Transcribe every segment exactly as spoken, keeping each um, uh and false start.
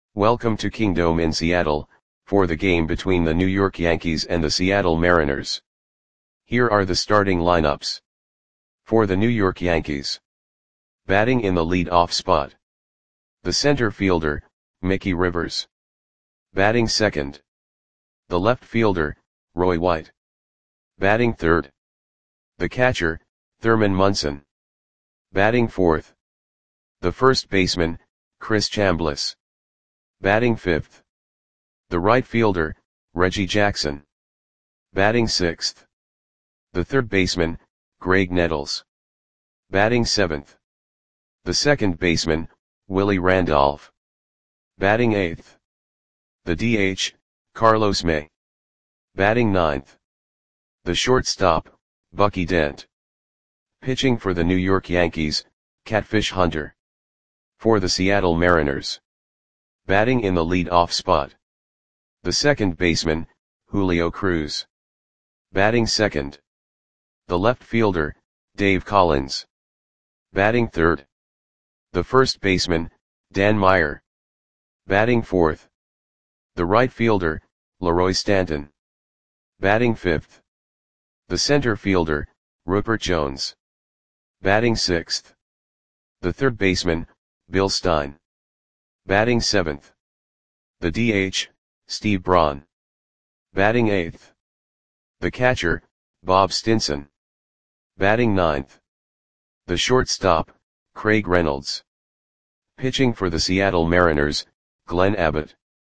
Welcome to Kingdome in Seattle, for the game between the New York Yankees and the Seattle Mariners. Here are the starting lineups. For the New York Yankees. Batting in the lead-off spot. The center fielder, Mickey Rivers. Batting second. The left fielder, Roy White. Batting third. The catcher, Thurman Munson. Batting fourth. The first baseman, Chris Chambliss. Batting fifth. The right fielder, Reggie Jackson. Batting sixth. The third baseman, Graig Nettles. Batting seventh. The second baseman, Willie Randolph. Batting eighth. The D H, Carlos May. Batting ninth. The shortstop, Bucky Dent. Pitching for the New York Yankees, Catfish Hunter. For the Seattle Mariners. Batting in the lead-off spot. The second baseman, Julio Cruz. Batting second. The left fielder, Dave Collins. Batting third. The first baseman, Dan Meyer. Batting fourth. The right fielder, Leroy Stanton. Batting fifth. The center fielder, Rupert Jones. Batting sixth. The third baseman, Bill Stein. Batting seventh. The D H, Steve Braun. Batting eighth. The catcher, Bob Stinson. Batting ninth. The shortstop, Craig Reynolds. Pitching for the Seattle Mariners, Glenn Abbott.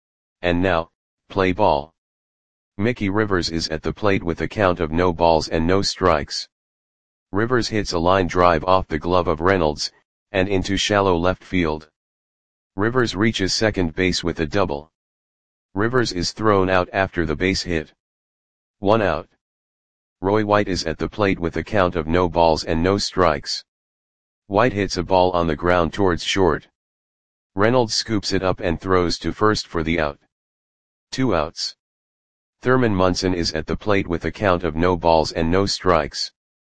And now, play ball. Mickey Rivers is at the plate with a count of no balls and no strikes. Rivers hits a line drive off the glove of Reynolds, and into shallow left field. Rivers reaches second base with a double. Rivers is thrown out after the base hit. One out. Roy White is at the plate with a count of no balls and no strikes. White hits a ball on the ground towards short. Reynolds scoops it up and throws to first for the out. Two outs. Thurman Munson is at the plate with a count of no balls and no strikes.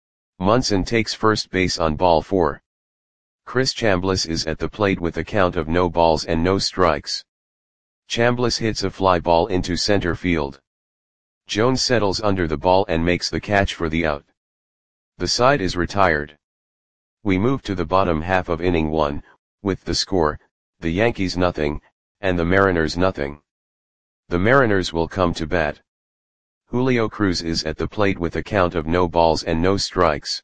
Munson takes first base on ball four. Chris Chambliss is at the plate with a count of no balls and no strikes. Chambliss hits a fly ball into center field. Jones settles under the ball and makes the catch for the out. The side is retired. We move to the bottom half of inning one, with the score, the Yankees nothing, and the Mariners nothing. The Mariners will come to bat. Julio Cruz is at the plate with a count of no balls and no strikes.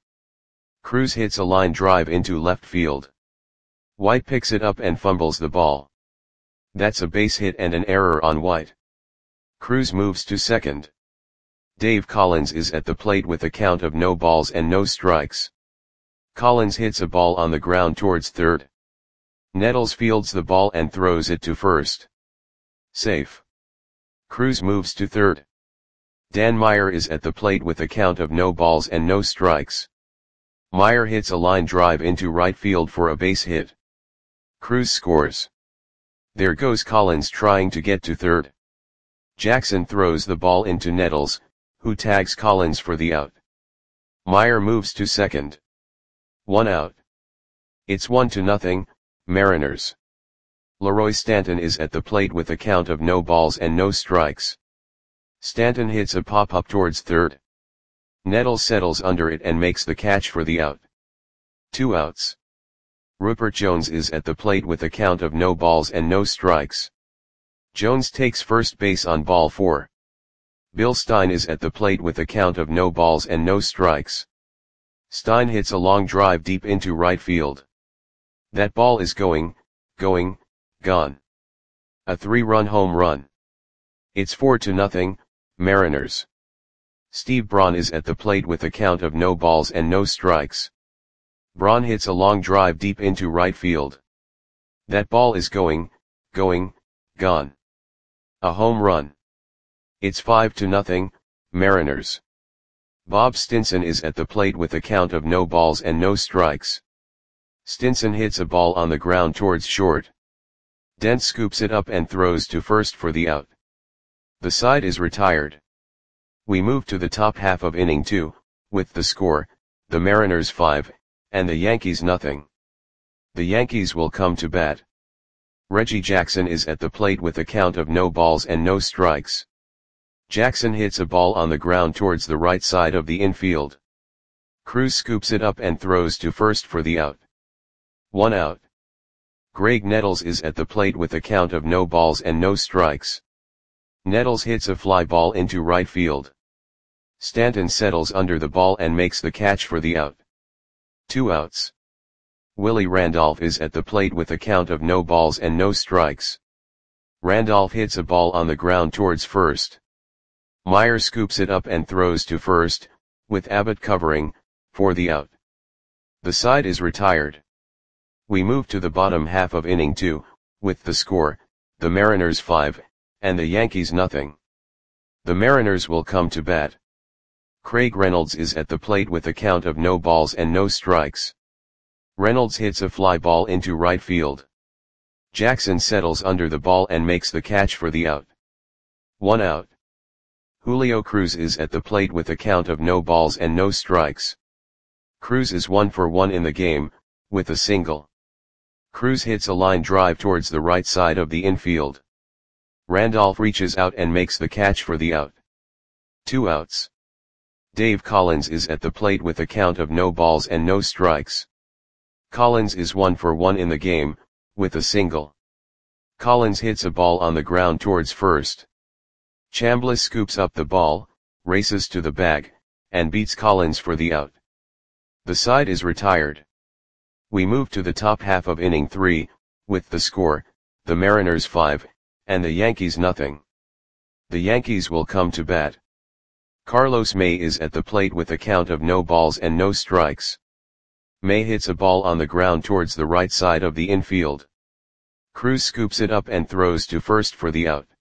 Cruz hits a line drive into left field. White picks it up and fumbles the ball. That's a base hit and an error on White. Cruz moves to second. Dave Collins is at the plate with a count of no balls and no strikes. Collins hits a ball on the ground towards third. Nettles fields the ball and throws it to first. Safe. Cruz moves to third. Dan Meyer is at the plate with a count of no balls and no strikes. Meyer hits a line drive into right field for a base hit. Cruz scores. There goes Collins trying to get to third. Jackson throws the ball into Nettles, who tags Collins for the out. Meyer moves to second. One out. It's one to nothing, Mariners. Leroy Stanton is at the plate with a count of no balls and no strikes. Stanton hits a pop-up towards third. Nettles settles under it and makes the catch for the out. Two outs. Rupert Jones is at the plate with a count of no balls and no strikes. Jones takes first base on ball four. Bill Stein is at the plate with a count of no balls and no strikes. Stein hits a long drive deep into right field. That ball is going, going, gone. A three-run home run. It's four to nothing, Mariners. Steve Braun is at the plate with a count of no balls and no strikes. Braun hits a long drive deep into right field. That ball is going, going, gone. A home run. It's five to nothing, Mariners. Bob Stinson is at the plate with a count of no balls and no strikes. Stinson hits a ball on the ground towards short. Dent scoops it up and throws to first for the out. The side is retired. We move to the top half of inning two, with the score, the Mariners five, and the Yankees nothing. The Yankees will come to bat. Reggie Jackson is at the plate with a count of no balls and no strikes. Jackson hits a ball on the ground towards the right side of the infield. Cruz scoops it up and throws to first for the out. One out. Graig Nettles is at the plate with a count of no balls and no strikes. Nettles hits a fly ball into right field. Stanton settles under the ball and makes the catch for the out. Two outs. Willie Randolph is at the plate with a count of no balls and no strikes. Randolph hits a ball on the ground towards first. Meyer scoops it up and throws to first, with Abbott covering, for the out. The side is retired. We move to the bottom half of inning two, with the score, the Mariners five, and the Yankees nothing. The Mariners will come to bat. Craig Reynolds is at the plate with a count of no balls and no strikes. Reynolds hits a fly ball into right field. Jackson settles under the ball and makes the catch for the out. One out. Julio Cruz is at the plate with a count of no balls and no strikes. Cruz is one for one in the game, with a single. Cruz hits a line drive towards the right side of the infield. Randolph reaches out and makes the catch for the out. Two outs. Dave Collins is at the plate with a count of no balls and no strikes. Collins is one for one in the game, with a single. Collins hits a ball on the ground towards first. Chambliss scoops up the ball, races to the bag, and beats Collins for the out. The side is retired. We move to the top half of inning three, with the score, the Mariners five, and the Yankees nothing. The Yankees will come to bat. Carlos May is at the plate with a count of no balls and no strikes. May hits a ball on the ground towards the right side of the infield. Cruz scoops it up and throws to first for the out.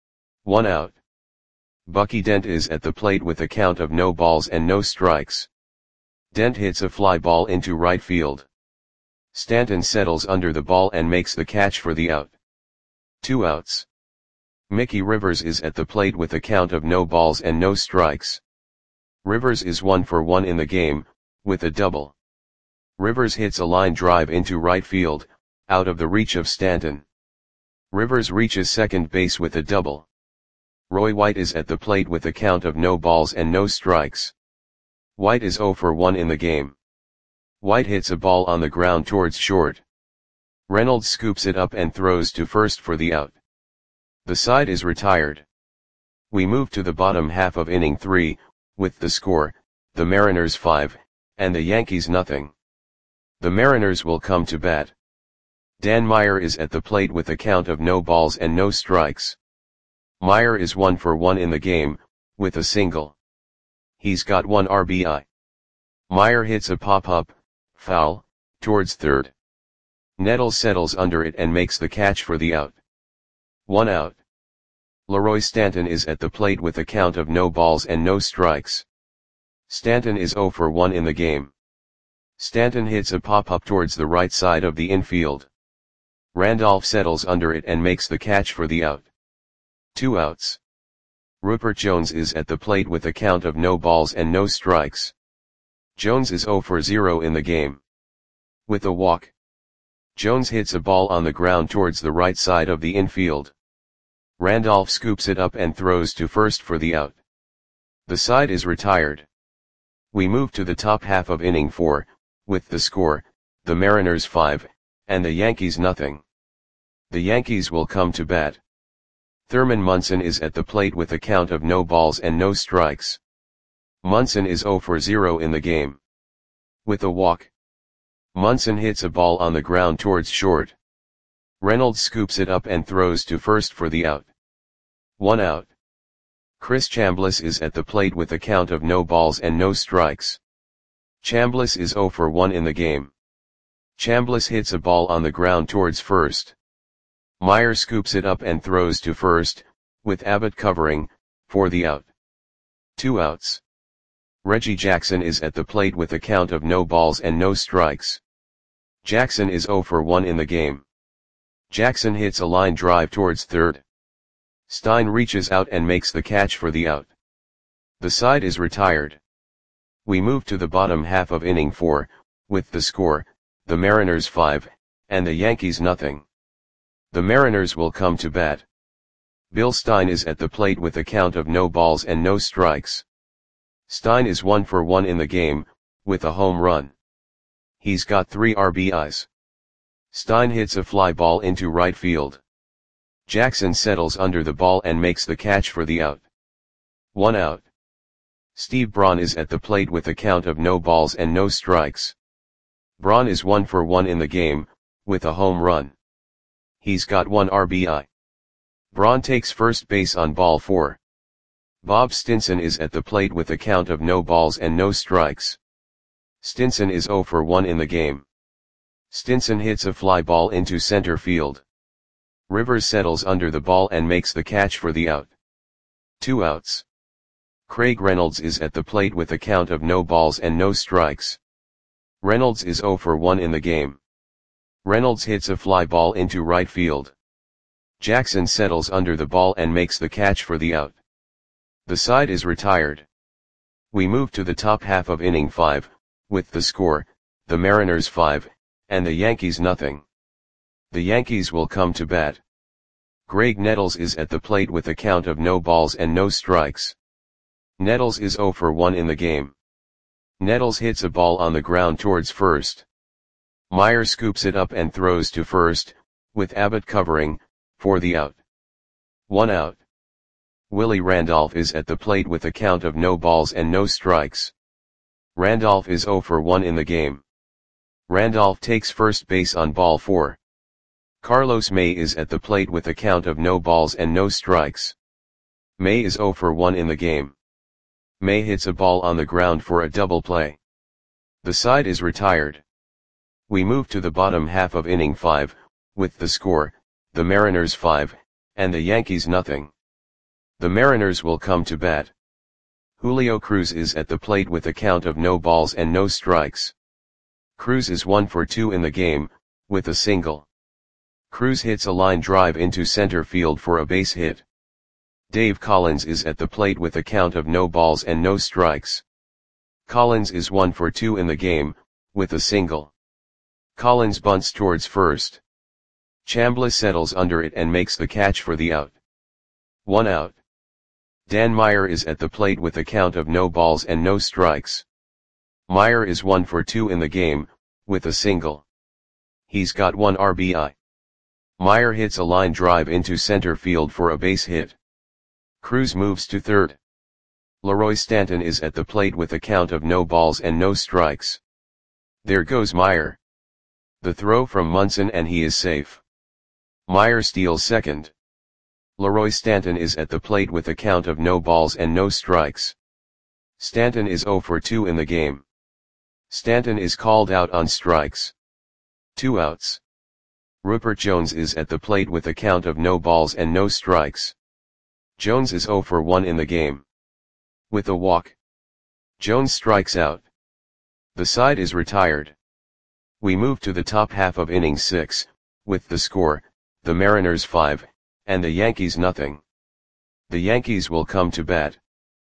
One out. Bucky Dent is at the plate with a count of no balls and no strikes. Dent hits a fly ball into right field. Stanton settles under the ball and makes the catch for the out. Two outs. Mickey Rivers is at the plate with a count of no balls and no strikes. Rivers is one for one in the game, with a double. Rivers hits a line drive into right field, out of the reach of Stanton. Rivers reaches second base with a double. Roy White is at the plate with a count of no balls and no strikes. White is zero for one in the game. White hits a ball on the ground towards short. Reynolds scoops it up and throws to first for the out. The side is retired. We move to the bottom half of inning three, with the score, the Mariners five, and the Yankees nothing. The Mariners will come to bat. Dan Meyer is at the plate with a count of no balls and no strikes. Meyer is one for one in the game, with a single. He's got one R B I. Meyer hits a pop-up, foul, towards third. Nettles settles under it and makes the catch for the out. One out. Leroy Stanton is at the plate with a count of no balls and no strikes. Stanton is zero for one in the game. Stanton hits a pop-up towards the right side of the infield. Randolph settles under it and makes the catch for the out. Two outs. Rupert Jones is at the plate with a count of no balls and no strikes. Jones is zero for zero in the game. With a walk. Jones hits a ball on the ground towards the right side of the infield. Randolph scoops it up and throws to first for the out. The side is retired. We move to the top half of inning four, with the score, the Mariners five, and the Yankees nothing. The Yankees will come to bat. Thurman Munson is at the plate with a count of no balls and no strikes. Munson is zero for zero in the game. With a walk. Munson hits a ball on the ground towards short. Reynolds scoops it up and throws to first for the out. One out. Chris Chambliss is at the plate with a count of no balls and no strikes. Chambliss is zero for one in the game. Chambliss hits a ball on the ground towards first. Meyer scoops it up and throws to first, with Abbott covering, for the out. Two outs. Reggie Jackson is at the plate with a count of no balls and no strikes. Jackson is zero for one in the game. Jackson hits a line drive towards third. Stein reaches out and makes the catch for the out. The side is retired. We move to the bottom half of inning four, with the score, the Mariners five, and the Yankees nothing. The Mariners will come to bat. Bill Stein is at the plate with a count of no balls and no strikes. Stein is one for one in the game, with a home run. He's got three R B Is. Stein hits a fly ball into right field. Jackson settles under the ball and makes the catch for the out. One out. Steve Braun is at the plate with a count of no balls and no strikes. Braun is one for one in the game, with a home run. He's got one R B I. Braun takes first base on ball four. Bob Stinson is at the plate with a count of no balls and no strikes. Stinson is zero for one in the game. Stinson hits a fly ball into center field. Rivers settles under the ball and makes the catch for the out. Two outs. Craig Reynolds is at the plate with a count of no balls and no strikes. Reynolds is zero for one in the game. Reynolds hits a fly ball into right field. Jackson settles under the ball and makes the catch for the out. The side is retired. We move to the top half of inning five, with the score, the Mariners five, and the Yankees nothing. The Yankees will come to bat. Greg Nettles is at the plate with a count of no balls and no strikes. Nettles is zero for one in the game. Nettles hits a ball on the ground towards first. Meyer scoops it up and throws to first, with Abbott covering, for the out. One out. Willie Randolph is at the plate with a count of no balls and no strikes. Randolph is zero for one in the game. Randolph takes first base on ball four. Carlos May is at the plate with a count of no balls and no strikes. May is zero for one in the game. May hits a ball on the ground for a double play. The side is retired. We move to the bottom half of inning five, with the score, the Mariners five, and the Yankees nothing. The Mariners will come to bat. Julio Cruz is at the plate with a count of no balls and no strikes. Cruz is one for two in the game, with a single. Cruz hits a line drive into center field for a base hit. Dave Collins is at the plate with a count of no balls and no strikes. Collins is one for two in the game, with a single. Collins bunts towards first. Chambliss settles under it and makes the catch for the out. One out. Dan Meyer is at the plate with a count of no balls and no strikes. Meyer is one for two in the game, with a single. He's got one R B I. Meyer hits a line drive into center field for a base hit. Cruz moves to third. Leroy Stanton is at the plate with a count of no balls and no strikes. There goes Meyer. The throw from Munson and he is safe. Meyer steals second. Leroy Stanton is at the plate with a count of no balls and no strikes. Stanton is zero for two in the game. Stanton is called out on strikes. Two outs. Rupert Jones is at the plate with a count of no balls and no strikes. Jones is zero for one in the game. With a walk. Jones strikes out. The side is retired. We move to the top half of inning six, with the score, the Mariners five, and the Yankees nothing. The Yankees will come to bat.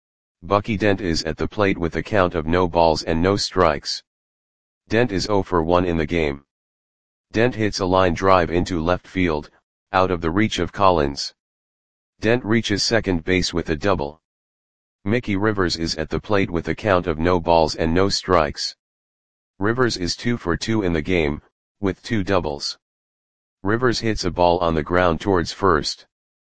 Bucky Dent is at the plate with a count of no balls and no strikes. Dent is zero for one in the game. Dent hits a line drive into left field, out of the reach of Collins. Dent reaches second base with a double. Mickey Rivers is at the plate with a count of no balls and no strikes. Rivers is two for two in the game, with two doubles. Rivers hits a ball on the ground towards first.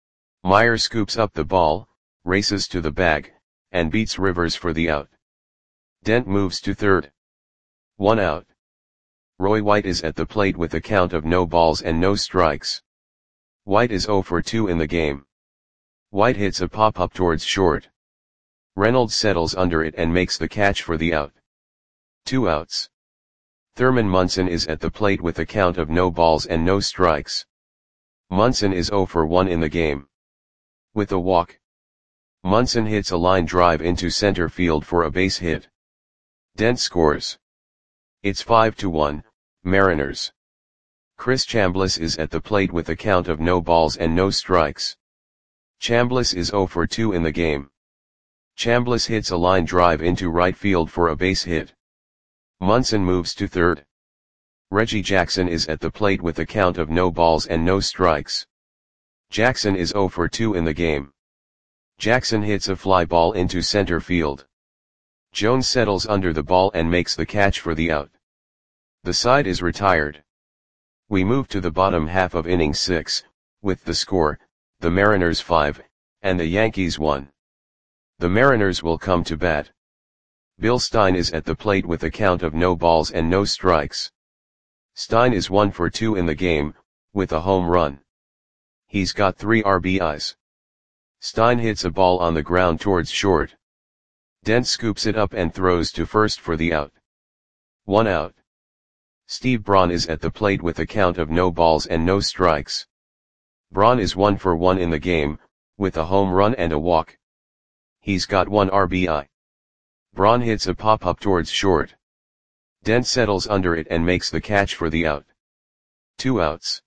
Meyer scoops up the ball, races to the bag, and beats Rivers for the out. Dent moves to third. One out. Roy White is at the plate with a count of no balls and no strikes. White is zero for two in the game. White hits a pop-up towards short. Reynolds settles under it and makes the catch for the out. Two outs. Thurman Munson is at the plate with a count of no balls and no strikes. Munson is zero for one in the game. With a walk. Munson hits a line drive into center field for a base hit. Dent scores. It's five to one, Mariners. Chris Chambliss is at the plate with a count of no balls and no strikes. Chambliss is zero for two in the game. Chambliss hits a line drive into right field for a base hit. Munson moves to third. Reggie Jackson is at the plate with a count of no balls and no strikes. Jackson is zero for two in the game. Jackson hits a fly ball into center field. Jones settles under the ball and makes the catch for the out. The side is retired. We move to the bottom half of inning six, with the score, the Mariners five, and the Yankees one. The Mariners will come to bat. Bill Stein is at the plate with a count of no balls and no strikes. Stein is one for two in the game, with a home run. He's got three R B Is. Stein hits a ball on the ground towards short. Dent scoops it up and throws to first for the out. One out. Steve Braun is at the plate with a count of no balls and no strikes. Braun is one for one in the game, with a home run and a walk. He's got one R B I. Braun hits a pop-up towards short. Dent settles under it and makes the catch for the out. Two outs.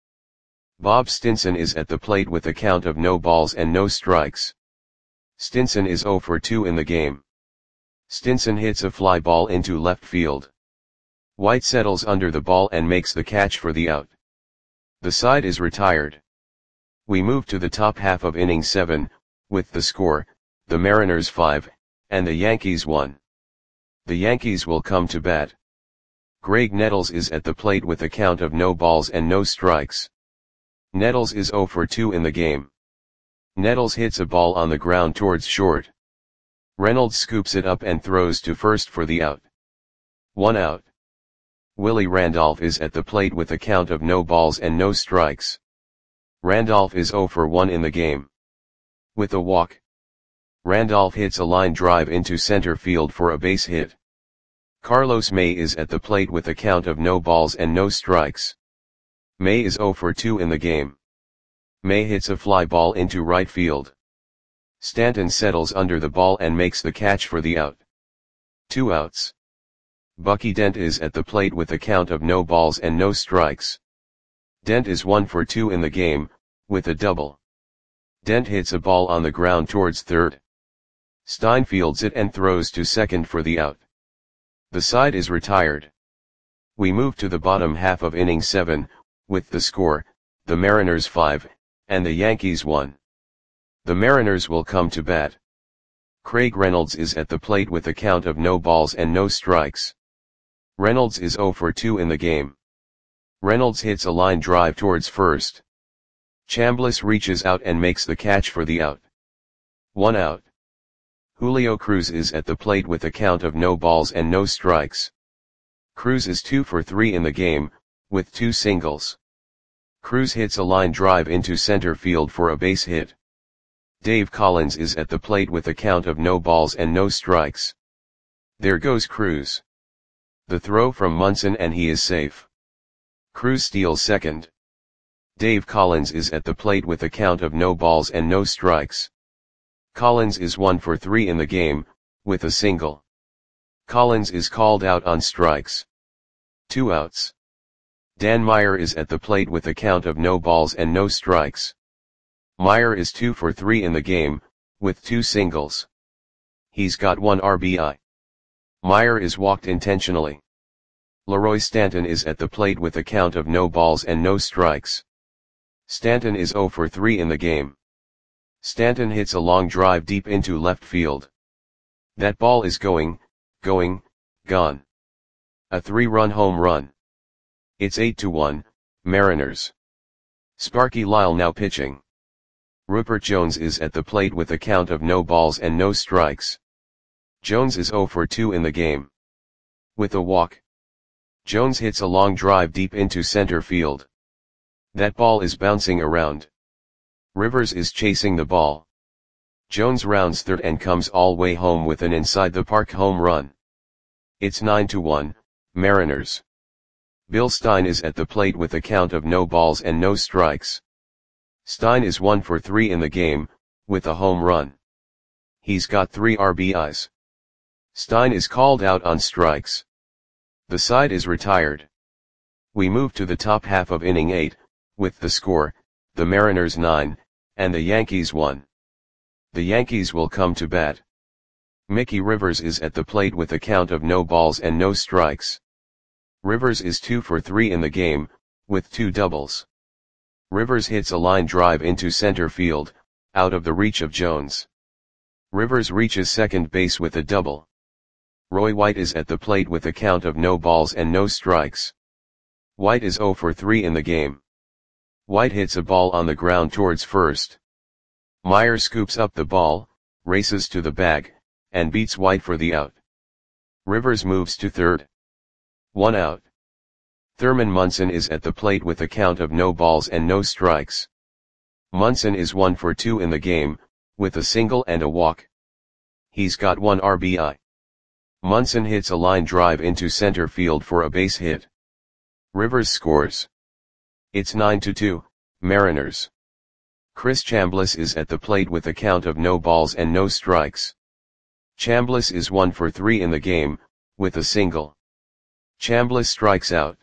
Bob Stinson is at the plate with a count of no balls and no strikes. Stinson is zero for two in the game. Stinson hits a fly ball into left field. White settles under the ball and makes the catch for the out. The side is retired. We move to the top half of inning seven, with the score, the Mariners five, and the Yankees one. The Yankees will come to bat. Greg Nettles is at the plate with a count of no balls and no strikes. Nettles is zero for two in the game. Nettles hits a ball on the ground towards short. Reynolds scoops it up and throws to first for the out. One out. Willie Randolph is at the plate with a count of no balls and no strikes. Randolph is zero for one in the game. With a walk. Randolph hits a line drive into center field for a base hit. Carlos May is at the plate with a count of no balls and no strikes. May is zero for two in the game. May hits a fly ball into right field. Stanton settles under the ball and makes the catch for the out. Two outs. Bucky Dent is at the plate with a count of no balls and no strikes. Dent is one for two in the game, with a double. Dent hits a ball on the ground towards third. Stein fields it and throws to second for the out. The side is retired. We move to the bottom half of inning seven, with the score, the Mariners five, and the Yankees one. The Mariners will come to bat. Craig Reynolds is at the plate with a count of no balls and no strikes. Reynolds is zero for two in the game. Reynolds hits a line drive towards first. Chambliss reaches out and makes the catch for the out. One out. Julio Cruz is at the plate with a count of no balls and no strikes. Cruz is two for three in the game, with two singles. Cruz hits a line drive into center field for a base hit. Dave Collins is at the plate with a count of no balls and no strikes. There goes Cruz. The throw from Munson and he is safe. Cruz steals second. Dave Collins is at the plate with a count of no balls and no strikes. Collins is one for three in the game, with a single. Collins is called out on strikes. Two outs. Dan Meyer is at the plate with a count of no balls and no strikes. Meyer is two for three in the game, with two singles. He's got one R B I. Meyer is walked intentionally. Leroy Stanton is at the plate with a count of no balls and no strikes. Stanton is zero for three in the game. Stanton hits a long drive deep into left field. That ball is going, going, gone. A three-run home run. It's eight to one, Mariners. Sparky Lyle now pitching. Rupert Jones is at the plate with a count of no balls and no strikes. Jones is zero for two in the game. With a walk. Jones hits a long drive deep into center field. That ball is bouncing around. Rivers is chasing the ball. Jones rounds third and comes all way home with an inside the park home run. It's nine to one, Mariners. Bill Stein is at the plate with a count of no balls and no strikes. Stein is one for three in the game, with a home run. He's got three R B Is. Stein is called out on strikes. The side is retired. We move to the top half of inning eight, with the score, the Mariners nine, and the Yankees one. The Yankees will come to bat. Mickey Rivers is at the plate with a count of no balls and no strikes. Rivers is two for three in the game, with two doubles. Rivers hits a line drive into center field, out of the reach of Jones. Rivers reaches second base with a double. Roy White is at the plate with a count of no balls and no strikes. White is zero for three in the game. White hits a ball on the ground towards first. Meyer scoops up the ball, races to the bag, and beats White for the out. Rivers moves to third. One out. Thurman Munson is at the plate with a count of no balls and no strikes. Munson is one for two in the game, with a single and a walk. He's got one R B I. Munson hits a line drive into center field for a base hit. Rivers scores. It's nine to two, Mariners. Chris Chambliss is at the plate with a count of no balls and no strikes. Chambliss is one for three in the game, with a single. Chambliss strikes out.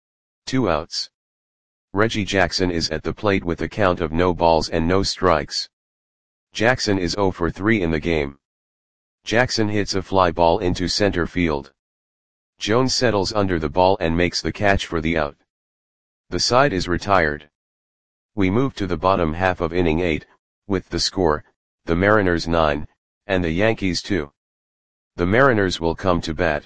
Two outs. Reggie Jackson is at the plate with a count of no balls and no strikes. Jackson is zero for three in the game. Jackson hits a fly ball into center field. Jones settles under the ball and makes the catch for the out. The side is retired. We move to the bottom half of inning eight, with the score, the Mariners nine, and the Yankees two. The Mariners will come to bat.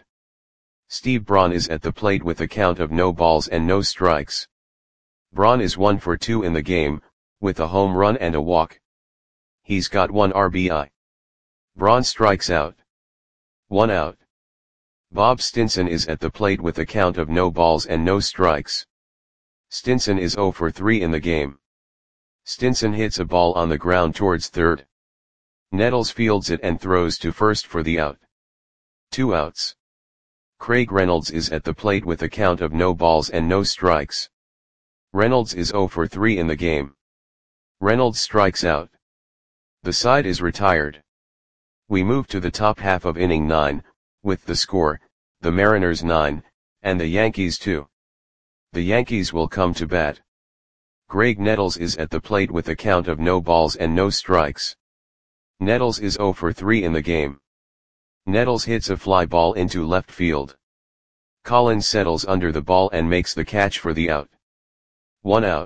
Steve Braun is at the plate with a count of no balls and no strikes. Braun is one for two in the game, with a home run and a walk. He's got one R B I. Braun strikes out. One out. Bob Stinson is at the plate with a count of no balls and no strikes. Stinson is zero for three in the game. Stinson hits a ball on the ground towards third. Nettles fields it and throws to first for the out. Two outs. Craig Reynolds is at the plate with a count of no balls and no strikes. Reynolds is zero for three in the game. Reynolds strikes out. The side is retired. We move to the top half of inning nine, with the score, the Mariners nine, and the Yankees two. The Yankees will come to bat. Greg Nettles is at the plate with a count of no balls and no strikes. Nettles is zero for three in the game. Nettles hits a fly ball into left field. Collins settles under the ball and makes the catch for the out. One out.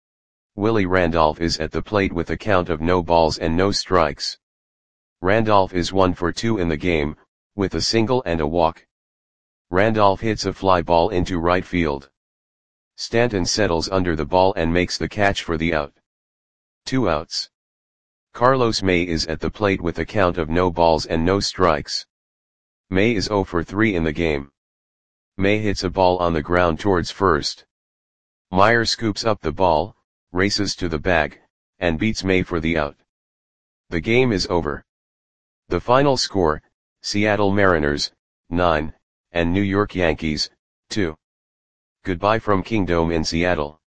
Willie Randolph is at the plate with a count of no balls and no strikes. Randolph is one for two in the game, with a single and a walk. Randolph hits a fly ball into right field. Stanton settles under the ball and makes the catch for the out. Two outs. Carlos May is at the plate with a count of no balls and no strikes. May is zero for three in the game. May hits a ball on the ground towards first. Meyer scoops up the ball, races to the bag, and beats May for the out. The game is over. The final score, Seattle Mariners, nine, and New York Yankees, two. Goodbye from Kingdome in Seattle.